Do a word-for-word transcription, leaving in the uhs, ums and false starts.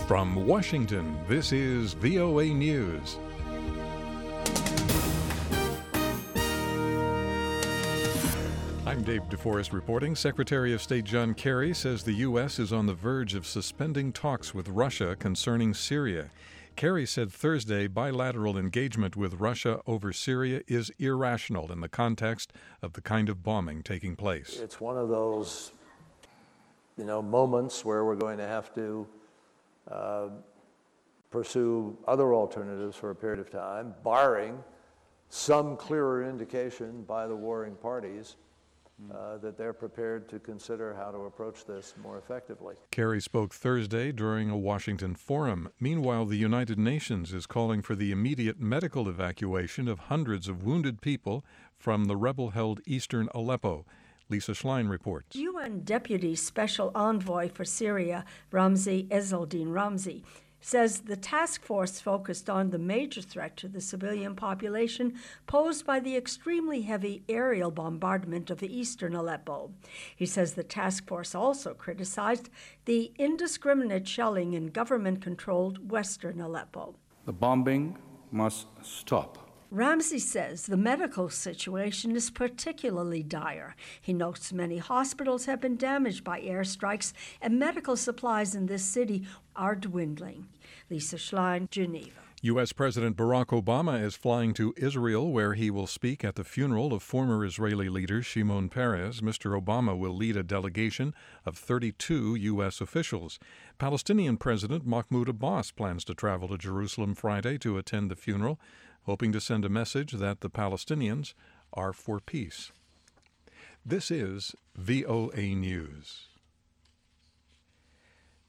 From Washington, this is V O A News. I'm Dave DeForest reporting. Secretary of State John Kerry says the U S is on the verge of suspending talks with Russia concerning Syria. Kerry said Thursday bilateral engagement with Russia over Syria is irrational in the context of the kind of bombing taking place. It's one of those, you know, moments where we're going to have to uh, pursue other alternatives for a period of time, barring some clearer indication by the warring parties Uh, that they're prepared to consider how to approach this more effectively. Kerry spoke Thursday during a Washington forum. Meanwhile, the United Nations is calling for the immediate medical evacuation of hundreds of wounded people from the rebel-held eastern Aleppo. Lisa Schlein reports. U N Deputy Special Envoy for Syria, Ramzi Ezzaldin Ramzi, says the task force focused on the major threat to the civilian population posed by the extremely heavy aerial bombardment of eastern Aleppo. He says the task force also criticized the indiscriminate shelling in government-controlled western Aleppo. The bombing must stop. Ramzi says the medical situation is particularly dire. He notes many hospitals have been damaged by airstrikes and medical supplies in this city are dwindling. Lisa Schlein, Geneva. U S. President Barack Obama is flying to Israel, where he will speak at the funeral of former Israeli leader Shimon Peres. Mister Obama will lead a delegation of thirty-two U S officials. Palestinian President Mahmoud Abbas plans to travel to Jerusalem Friday to attend the funeral, hoping to send a message that the Palestinians are for peace. This is V O A News.